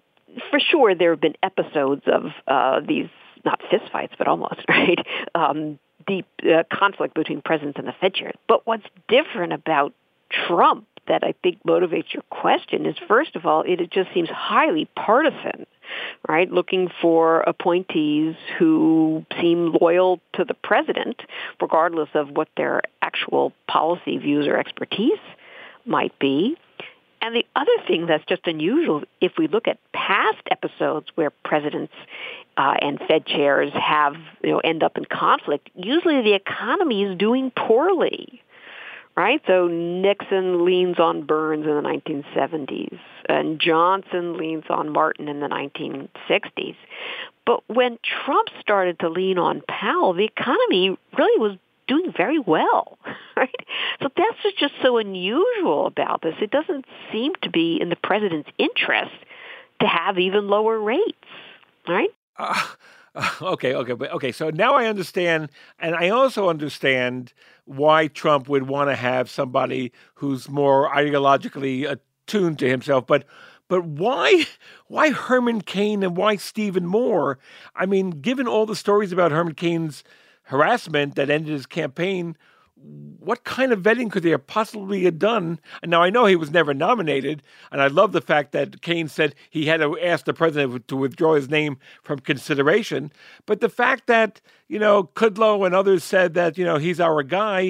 for sure, there have been episodes of uh, these, not fistfights, but almost, right? Um, deep uh, conflict between presidents and the Fed chair. But what's different about Trump that I think motivates your question is, first of all, it, it just seems highly partisan, right? Looking for appointees who seem loyal to the president, regardless of what their actual policy views or expertise might be. And the other thing that's just unusual, if we look at past episodes where presidents uh, and Fed chairs have, you know, end up in conflict, usually the economy is doing poorly, right? So Nixon leans on Burns in the nineteen seventies, and Johnson leans on Martin in the nineteen sixties. But when Trump started to lean on Powell, the economy really was doing very well, right? So that's just so unusual about this. It doesn't seem to be in the president's interest to have even lower rates, right? Uh, okay, okay, but okay. So now I understand, and I also understand why Trump would want to have somebody who's more ideologically attuned to himself. But but why why Herman Cain and why Stephen Moore? I mean, given all the stories about Herman Cain's harassment that ended his campaign, what kind of vetting could they have possibly have done? And now I know he was never nominated, and I love the fact that Cain said he had to ask the president to withdraw his name from consideration. But the fact that, you know, Kudlow and others said that, you know, he's our guy,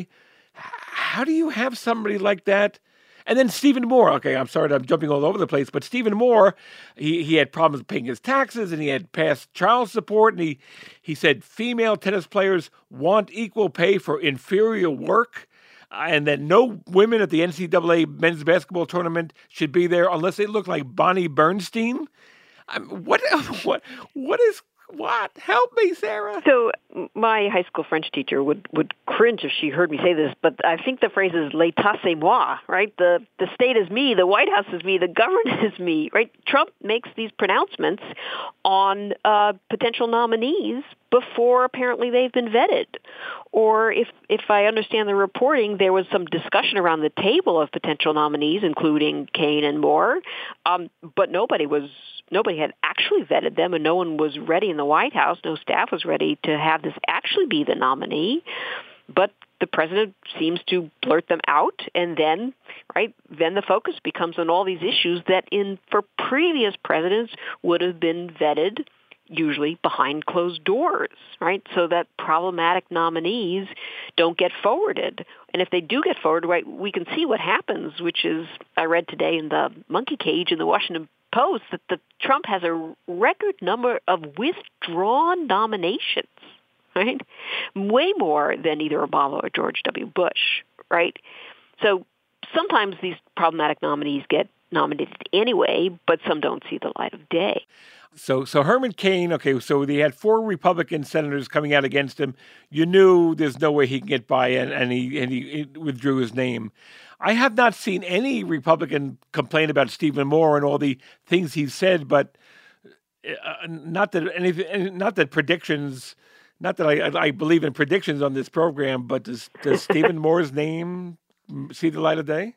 how do you have somebody like that? And then Stephen Moore, okay, I'm sorry that I'm jumping all over the place, but Stephen Moore, he, he had problems paying his taxes, and he had passed child support, and he, he said female tennis players want equal pay for inferior work, uh, and that no women at the N C double A men's basketball tournament should be there unless they look like Bonnie Bernstein. I mean, what what what is What? Help me, Sarah. So my high school French teacher would, would cringe if she heard me say this, but I think the phrase is l'état c'est moi, right? The the state is me, the White House is me, the government is me, right? Trump makes these pronouncements on uh, potential nominees before apparently they've been vetted. Or if if I understand the reporting, there was some discussion around the table of potential nominees, including Kaine and Moore, um, but nobody was nobody had actually vetted them, and no one was ready in the White House. No staff was ready to have this actually be the nominee. But the president seems to blurt them out, and then, right, then the focus becomes on all these issues that in for previous presidents would have been vetted, usually behind closed doors, right? So that problematic nominees don't get forwarded. And if they do get forwarded, right, we can see what happens, which is, I read today in the Monkey Cage in the Washington Post, that the Trump has a record number of withdrawn nominations, right? Way more than either Obama or George W. Bush, right? So sometimes these problematic nominees get nominated anyway, but some don't see the light of day. So, so Herman Cain, okay, so they had four Republican senators coming out against him. You knew there's no way he can get by, and, and, he, and he withdrew his name. I have not seen any Republican complain about Stephen Moore and all the things he said, but uh, not that anything, not that predictions, not that I, I believe in predictions on this program, but does, does Stephen Moore's name see the light of day?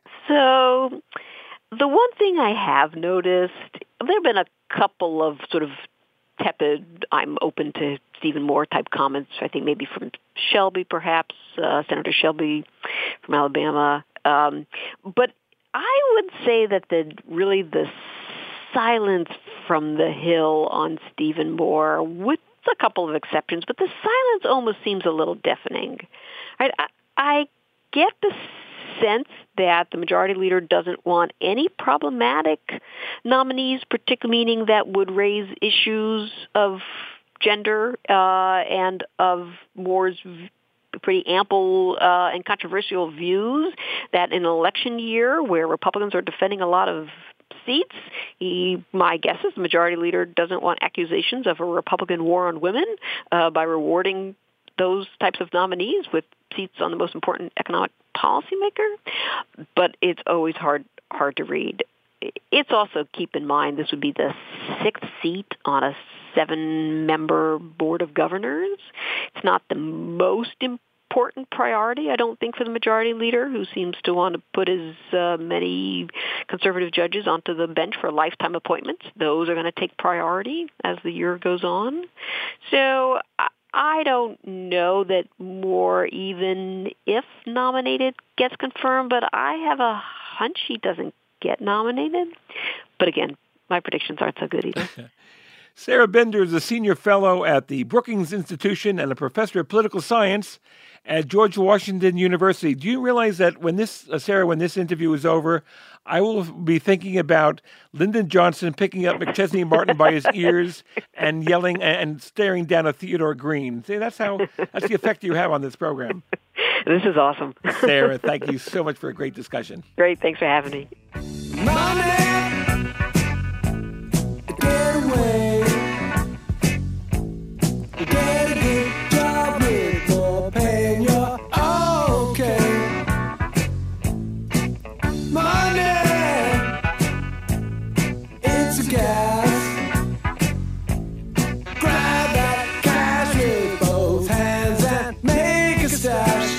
So the one thing I have noticed, there have been a couple of sort of tepid, I'm open to Stephen Moore type comments, I think maybe from Shelby perhaps, uh, Senator Shelby from Alabama. Um, but I would say that the really the silence from the Hill on Stephen Moore, with a couple of exceptions, but the silence almost seems a little deafening. Right? I, I get the sense that the majority leader doesn't want any problematic nominees, particularly meaning that would raise issues of gender uh, and of Moore's pretty ample uh, and controversial views, that in an election year where Republicans are defending a lot of seats, he, my guess is the majority leader doesn't want accusations of a Republican war on women uh, by rewarding those types of nominees with seats on the most important economic policymaker. But it's always hard hard to read. It's also, keep in mind, this would be the sixth seat on a seven-member board of governors. It's not the most important priority, I don't think, for the majority leader, who seems to want to put as uh, many conservative judges onto the bench for lifetime appointments. Those are going to take priority as the year goes on. So I, I don't know that Moore, even if nominated, gets confirmed, but I have a hunch he doesn't get nominated. But again, my predictions aren't so good either. Sarah Bender is a senior fellow at the Brookings Institution and a professor of political science at George Washington University. Do you realize that when this, uh, Sarah, when this interview is over, I will be thinking about Lyndon Johnson picking up McChesney Martin by his ears and yelling and staring down at Theodore Green. See, that's how, that's the effect you have on this program. This is awesome. Sarah, thank you so much for a great discussion. Great. Thanks for having me. Money, get away. Get a good job with more pay and you're okay. Money, it's a gas. Grab that cash with both hands and make a stash.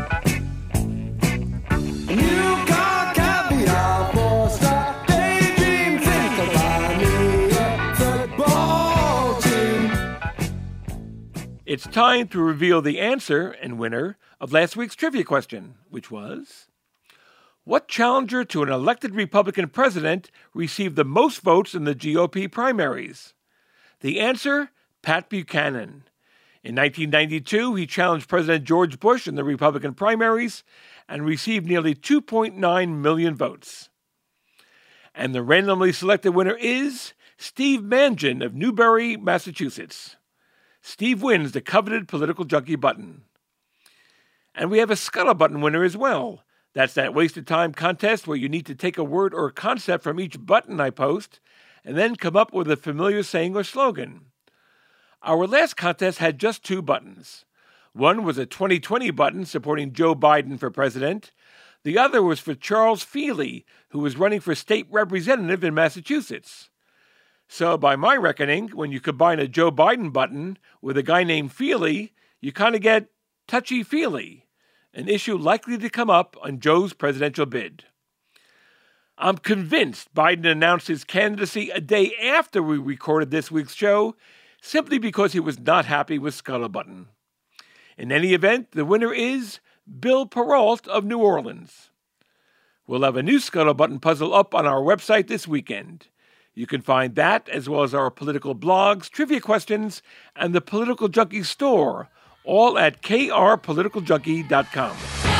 New car, caviar, four-star, daydream, think of buying me a football team. It's time to reveal the answer and winner of last week's trivia question, which was, what challenger to an elected Republican president received the most votes in the G O P primaries? The answer, Pat Buchanan. In nineteen ninety-two, he challenged President George Bush in the Republican primaries and received nearly two point nine million votes. And the randomly selected winner is Steve Mangin of Newbury, Massachusetts. Steve wins the coveted Political Junkie button. And we have a Scuttle button winner as well. That's that wasted time contest where you need to take a word or a concept from each button I post and then come up with a familiar saying or slogan. Our last contest had just two buttons. One was a twenty twenty button supporting Joe Biden for president. The other was for Charles Feely, who was running for state representative in Massachusetts. So by my reckoning, when you combine a Joe Biden button with a guy named Feely, you kind of get touchy-feely, an issue likely to come up on Joe's presidential bid. I'm convinced Biden announced his candidacy a day after we recorded this week's show, simply because he was not happy with Scuttlebutton. In any event, the winner is Bill Peralt of New Orleans. We'll have a new Scuttlebutton puzzle up on our website this weekend. You can find that, as well as our political blogs, trivia questions, and the Political Junkie store, all at k r political junkie dot com.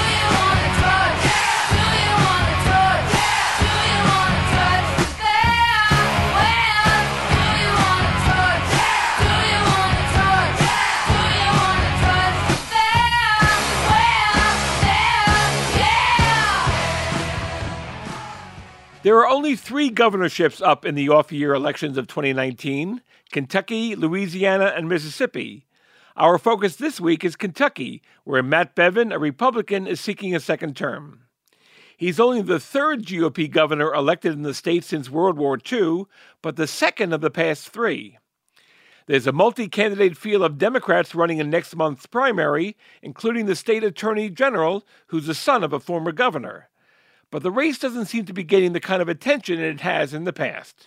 There are only three governorships up in the off-year elections of twenty nineteen, Kentucky, Louisiana, and Mississippi. Our focus this week is Kentucky, where Matt Bevin, a Republican, is seeking a second term. He's only the third G O P governor elected in the state since World War Two, but the second of the past three. There's a multi-candidate field of Democrats running in next month's primary, including the state attorney general, who's the son of a former governor. But the race doesn't seem to be getting the kind of attention it has in the past.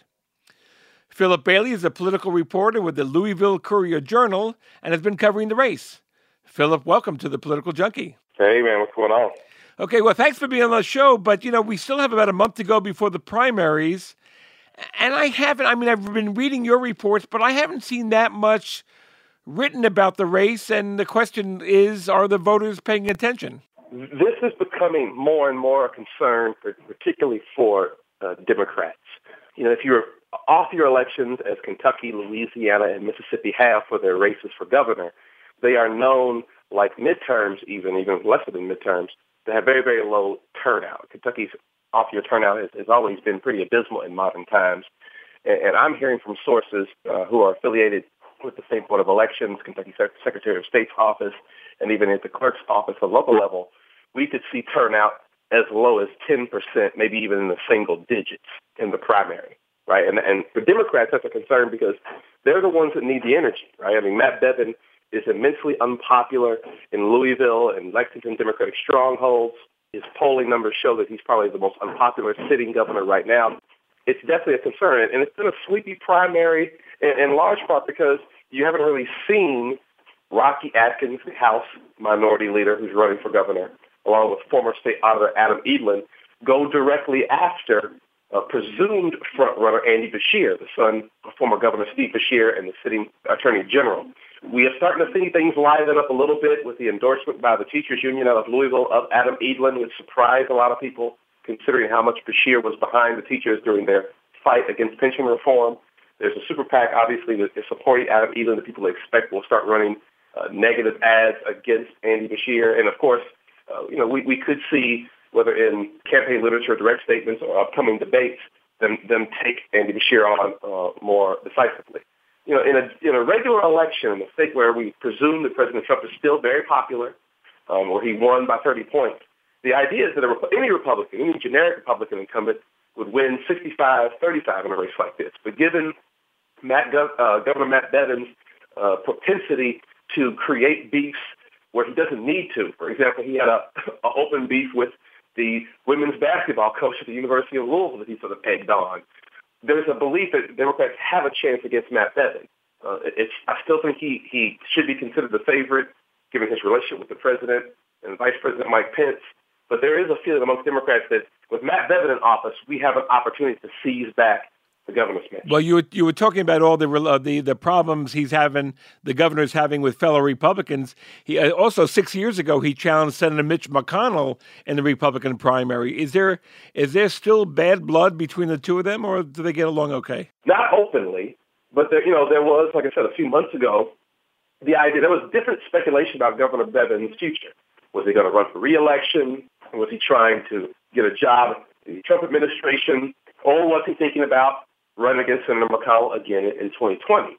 Philip Bailey is a political reporter with the Louisville Courier-Journal and has been covering the race. Philip, welcome to the Political Junkie. Hey, man, what's going on? Okay, well, thanks for being on the show, but, you know, we still have about a month to go before the primaries, and I haven't, I mean, I've been reading your reports, but I haven't seen that much written about the race, and the question is, are the voters paying attention? This is becoming more and more a concern, particularly for uh, Democrats. You know, if you're off your elections, as Kentucky, Louisiana, and Mississippi have for their races for governor, they are known, like midterms even, even lesser than midterms, to have very, very low turnout. Kentucky's off-year turnout has, has always been pretty abysmal in modern times. And, and I'm hearing from sources uh, who are affiliated with the State Board of Elections, Kentucky Secretary of State's office, and even at the clerk's office at local level, we could see turnout as low as ten percent, maybe even in the single digits in the primary, right? And, and for Democrats, that's a concern because they're the ones that need the energy, right? I mean, Matt Bevin is immensely unpopular in Louisville and Lexington Democratic strongholds. His polling numbers show that he's probably the most unpopular sitting governor right now. It's definitely a concern, and it's been a sleepy primary in, in large part because you haven't really seen Rocky Adkins, the House minority leader who's running for governor, along with former state auditor Adam Edlin, go directly after uh, presumed frontrunner Andy Beshear, the son of former Governor Steve Beshear and the sitting attorney general. We are starting to see things liven up a little bit with the endorsement by the teachers union out of Louisville of Adam Edlin, which surprised a lot of people, considering how much Beshear was behind the teachers during their fight against pension reform. There's a super PAC, obviously, that is supporting Adam Edlin that people expect will start running uh, negative ads against Andy Beshear. And, of course, uh, you know, we, we could see, whether in campaign literature, direct statements, or upcoming debates, them, them take Andy Beshear on uh, more decisively. You know, in a, in a regular election in a state where we presume that President Trump is still very popular, um, where he won by thirty points, the idea is that a, any Republican, any generic Republican incumbent would win sixty-five thirty-five in a race like this. But given Matt, uh, Governor Matt Bevin's uh, propensity to create beefs where he doesn't need to, for example, he had a, a open beef with the women's basketball coach at the University of Louisville that he sort of egged on. There's a belief that Democrats have a chance against Matt Bevin. Uh, it's, I still think he, he should be considered the favorite, given his relationship with the president and Vice President Mike Pence. But there is a feeling amongst Democrats that with Matt Bevin in office, we have an opportunity to seize back the governor's mansion. Well, you were, you were talking about all the uh, the the problems he's having, the governor's having with fellow Republicans. He uh, also six years ago he challenged Senator Mitch McConnell in the Republican primary. Is there is there still bad blood between the two of them, or do they get along okay? Not openly, but there, you know, there was, like I said, a few months ago, the idea there was different speculation about Governor Bevin's future. Was he going to run for re-election? Was he trying to get a job in the Trump administration? Or was he thinking about running against Senator McConnell again in twenty twenty?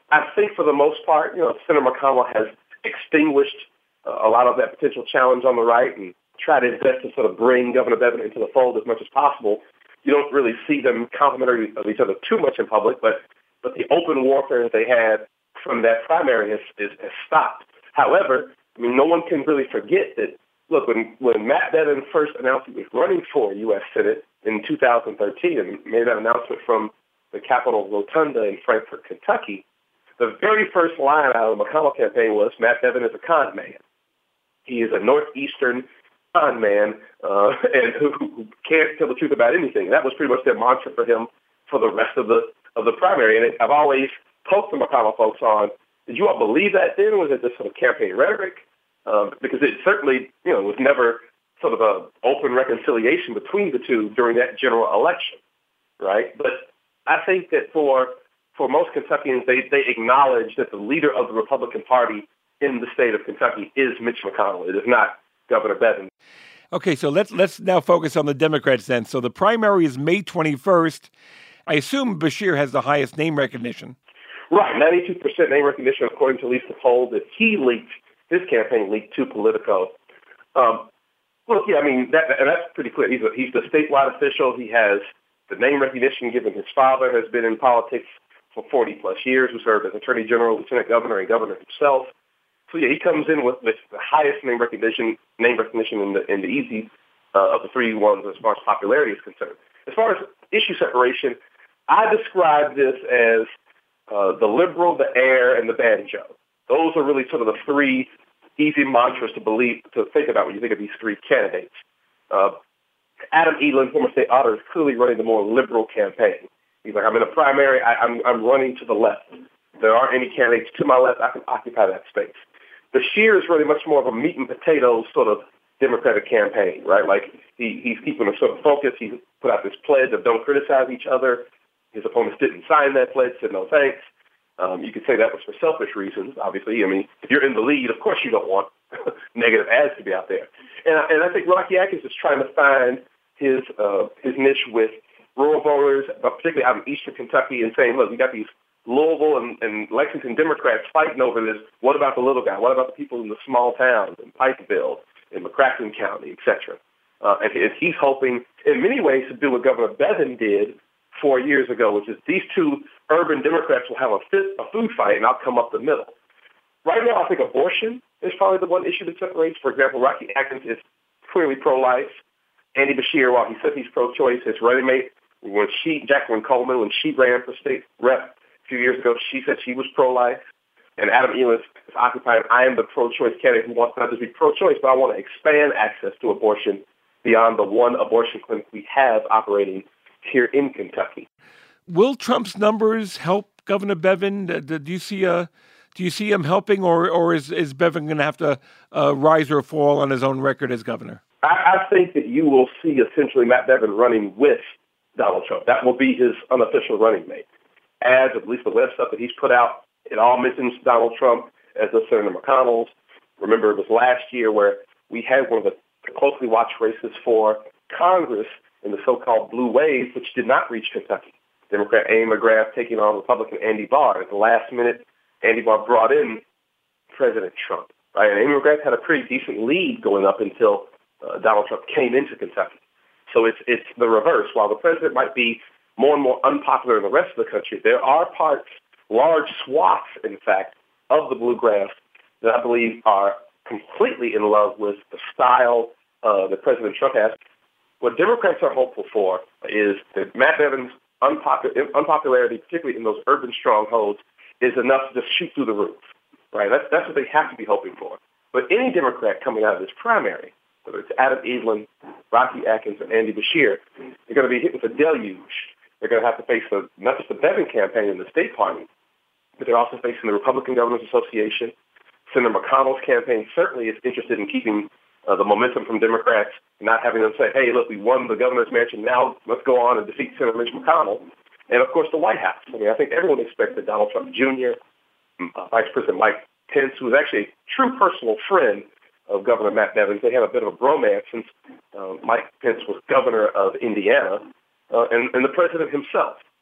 I think for the most part, you know, Senator McConnell has extinguished uh, a lot of that potential challenge on the right and tried his best to sort of bring Governor Bevin into the fold as much as possible. You don't really see them complimentary of each other too much in public, but but the open warfare that they had from that primary has, is, has stopped. However, I mean, no one can really forget that, look, when, when Matt Bevin first announced he was running for U S Senate in two thousand thirteen and made that announcement from the Capitol Rotunda in Frankfort, Kentucky, the very first line out of the McConnell campaign was, Matt Bevin is a con man. He is a Northeastern con man uh, and who, who can't tell the truth about anything. That was pretty much their mantra for him for the rest of the of the primary. And it, I've always poked the McConnell folks on, did you all believe that then, or was it just sort of campaign rhetoric? Um, because it certainly, you know, was never sort of an open reconciliation between the two during that general election, right? But I think that for for most Kentuckians, they, they acknowledge that the leader of the Republican Party in the state of Kentucky is Mitch McConnell. It is not Governor Bevin. Okay, so let's let's now focus on the Democrats then. So the primary is May twenty-first. I assume Beshear has the highest name recognition. Right, ninety-two percent name recognition according to at least the poll that he leaked, his campaign leaked to Politico. Um, well, yeah, I mean, that, and that's pretty clear. He's, a, he's the statewide official. He has the name recognition given his father has been in politics for forty plus years, who served as Attorney General, Lieutenant Governor, and Governor himself. So yeah, he comes in with, with the highest name recognition, name recognition in the in the easy uh, of the three ones as far as popularity is concerned. As far as issue separation, I describe this as uh, the liberal, the heir, and the banjo. Those are really sort of the three easy mantras to believe to think about when you think of these three candidates. Uh, Adam Edelin, former state auditor, is clearly running the more liberal campaign. He's like, I'm in a primary. I, I'm I'm running to the left. If there aren't any candidates to my left, I can occupy that space. Beshear is really much more of a meat and potatoes sort of Democratic campaign, right? Like he, he's keeping a sort of focus. He put out this pledge of don't criticize each other. His opponents didn't sign that pledge, said no thanks. Um, you could say that was for selfish reasons, obviously. I mean, if you're in the lead, of course you don't want negative ads to be out there. And, and I think Rocky Adkins is trying to find his uh, his niche with rural voters, particularly out in eastern Kentucky, and saying, look, we got these Louisville and, and Lexington Democrats fighting over this. What about the little guy? What about the people in the small towns in Pikeville, in McCracken County, et cetera? Uh, and he's hoping, in many ways, to do what Governor Bevin did four years ago, which is these two urban Democrats will have a, fit, a food fight, and I'll come up the middle. Right now, I think abortion is probably the one issue that separates. For example, Rocky Adkins is clearly pro-life. Andy Beshear, while he says he's pro-choice, his running mate, when she, Jacqueline Coleman, when she ran for state rep a few years ago, she said she was pro-life. And Adam Edelin is occupying, I am the pro-choice candidate who wants not just to be pro-choice, but I want to expand access to abortion beyond the one abortion clinic we have operating here in Kentucky. Will Trump's numbers help Governor Bevin? Do you see a, do you see him helping, or or is, is Bevin going to have to uh, rise or fall on his own record as governor? I, I think that you will see essentially Matt Bevin running with Donald Trump. That will be his unofficial running mate. As at least the web stuff that he's put out, it all mentions Donald Trump, as does Senator McConnell's. Remember, it was last year where we had one of the closely watched races for Congress in the so-called blue wave, which did not reach Kentucky. Democrat Amy McGrath taking on Republican Andy Barr. At the last minute, Andy Barr brought in President Trump. Right? And Amy McGrath had a pretty decent lead going up until uh, Donald Trump came into Kentucky. So it's it's the reverse. While the president might be more and more unpopular in the rest of the country, there are parts, large swaths, in fact, of the bluegrass that I believe are completely in love with the style uh, that President Trump has. What Democrats are hopeful for is that Matt Bevin's unpopular, unpopularity, particularly in those urban strongholds, is enough to just shoot through the roof. Right? That's, that's what they have to be hoping for. But any Democrat coming out of this primary, whether it's Adam Edelin, Rocky Adkins, or Andy Beshear, they're going to be hit with a deluge. They're going to have to face the, not just the Bevin campaign in the state party, but they're also facing the Republican Governors Association. Senator McConnell's campaign certainly is interested in keeping uh, the momentum from Democrats, not having them say, hey, look, we won the governor's mansion, now let's go on and defeat Senator Mitch McConnell. And, of course, the White House. I mean, I think everyone expected Donald Trump Junior, uh, Vice President Mike Pence, who is actually a true personal friend of Governor Matt Bevin. They have a bit of a bromance since uh, Mike Pence was governor of Indiana, uh, and, and the president himself.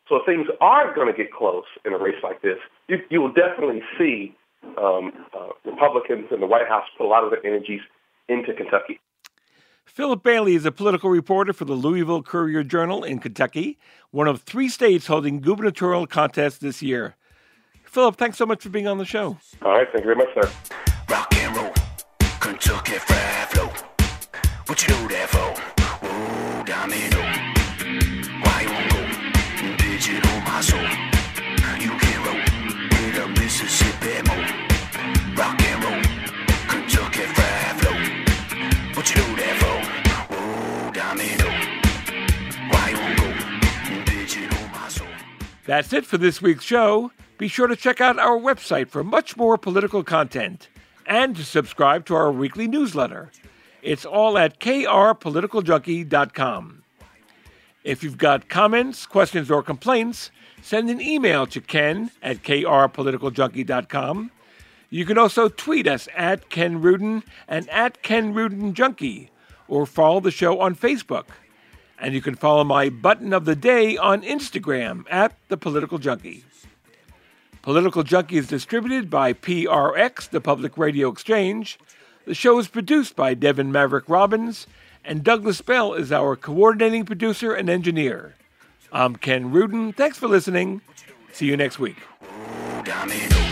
So if things are going to get close in a race like this, you, you will definitely see um, uh, Republicans in the White House put a lot of their energies into Kentucky. Philip Bailey is a political reporter for the Louisville Courier-Journal in Kentucky, one of three states holding gubernatorial contests this year. Philip, thanks so much for being on the show. All right, thank you very much, sir. Rock and roll, Kentucky Fried Flow. What you do that for? Oh, Domino. Why you won't go? Digital my soul. You can roll with a Mississippi mo. Rock and roll, Kentucky Fried Flow. What you do that for? Oh, Domino. Why you won't go? Digital my soul. That's it for this week's show. Be sure to check out our website for much more political content and to subscribe to our weekly newsletter. It's all at k r political junkie dot com. If you've got comments, questions, or complaints, send an email to ken at k r political junkie dot com. You can also tweet us at Ken Rudin and at Ken Rudin Junkie, or follow the show on Facebook. And you can follow my button of the day on Instagram at The Political Junkie. Political Junkie is distributed by P R X, the Public Radio Exchange. The show is produced by Devin Maverick Robbins, and Douglas Bell is our coordinating producer and engineer. I'm Ken Rudin. Thanks for listening. See you next week. Oh, Domino.